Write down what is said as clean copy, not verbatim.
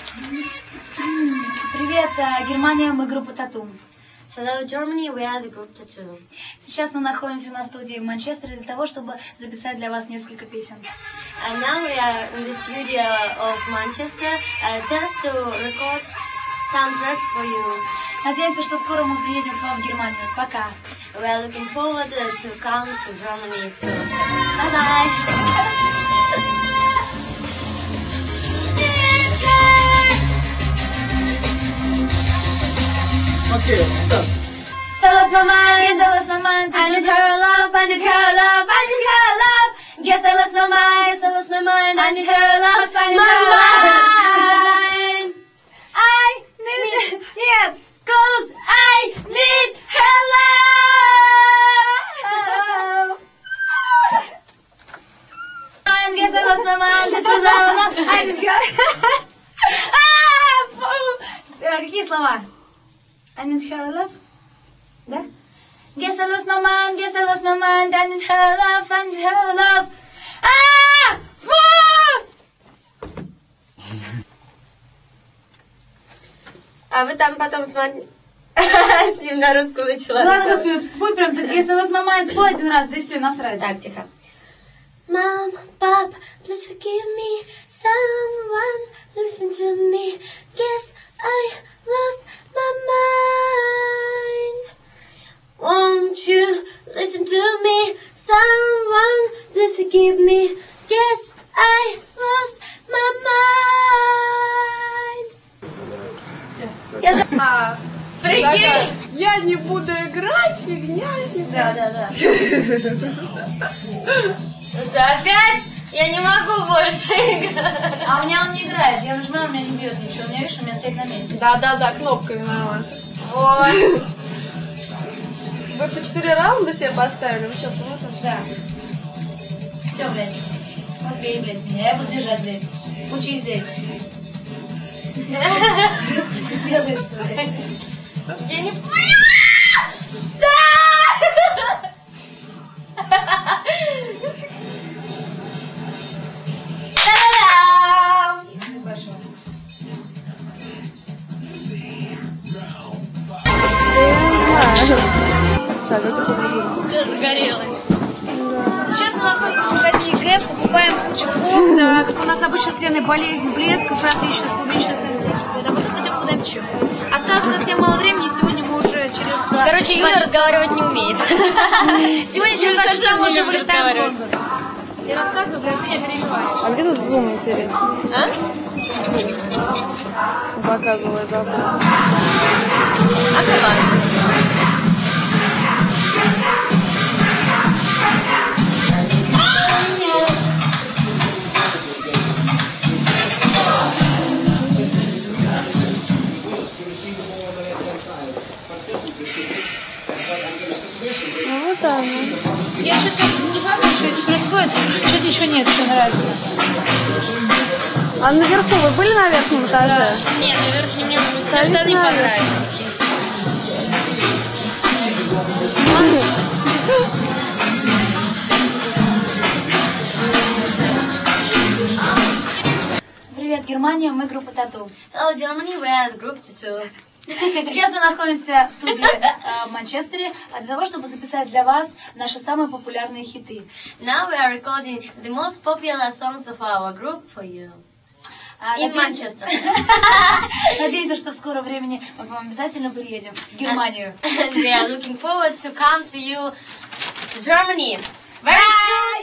Привет, Германия, мы группа Tattoo. Hello Germany, we are the group Tattoo. Сейчас мы находимся на студии в Манчестере для того, чтобы записать для вас несколько песен. And now we are in the studio of Manchester just to record some tracks for you. Надеемся, что скоро мы приедем к вам в Германию. Пока. We are looking forward to come to Germany soon. Bye bye. Okay, stop. I lost my mind, yes, I lost my mind. I need her love, I need her love, I need her love. Yes, I lost my mind, yes, I lost my mind. I need her love, I need her love. I need, yeah, 'cause I need her love. Yes, I lost my mind, it was our love. I need her. Какие слова? I need her love. Да? Guess I lost my mind, guess I lost my mind. I need her love, I need her love. А вы там потом с ним на русском начала. Ладно, господи, пой прям так. Guess I lost my mind, спой один раз, да и все, насрать. Так, тихо. Mom, Pop, please forgive me. Someone listen to me. Guess I lost my mind. Won't you listen to me? Someone please forgive me. Guess I lost my mind. Прикинь! Я не буду играть, фигня. Да. Слушай, опять? Я не могу больше играть. А у меня он не играет, я нажимаю, у меня не бьет ничего. У меня, видишь, у меня стоит на месте. Да, кнопка виновата. Вот. Вы по 4 раунда себе поставили? Вы что, с ума сошли? Да. Все, блядь. Вот бей, блядь, меня. Я буду держать, блядь. Учись, блядь. Ты делаешь, что ли? Я не поняла! Да! Та-дам! Язык пошел. Так, это по-другому. Все загорелось. Сейчас мы находимся в магазине ГЭФ, покупаем кучу кофт. Как у нас обычно стены болезнь, блеск, как раз ищем с клубничных всяких. Вот, а потом пойдем куда-нибудь еще. Осталось совсем мало времени, сегодня мы уже через... Короче, Юля разговаривать не умеет. Сегодня через 2 часа мы уже вылетаем в разговаривать. Лондон. Я рассказываю, блядь, ты меня перебиваешь. А где тут зум, интересно? А? Показывает завтра. Открывай. Ну вот так. Я сейчас не знаю, что здесь происходит. Что-то ничего нет, что нравится. А наверху вы были на верхнем этаже? Нет, на верхнем мне Садись что-то не наверх. понравилось. Привет, Германия, мы группа Tattoo. Hello Germany, we are the group Tattoo. Сейчас мы находимся в студии в Манчестере для того, чтобы записать для вас наши самые популярные хиты. Now we are recording the most popular songs of our group for you. In Manchester. Надеюсь, что в скором времени мы к вам обязательно приедем в Германию. And we are looking forward to come to you to Germany very soon.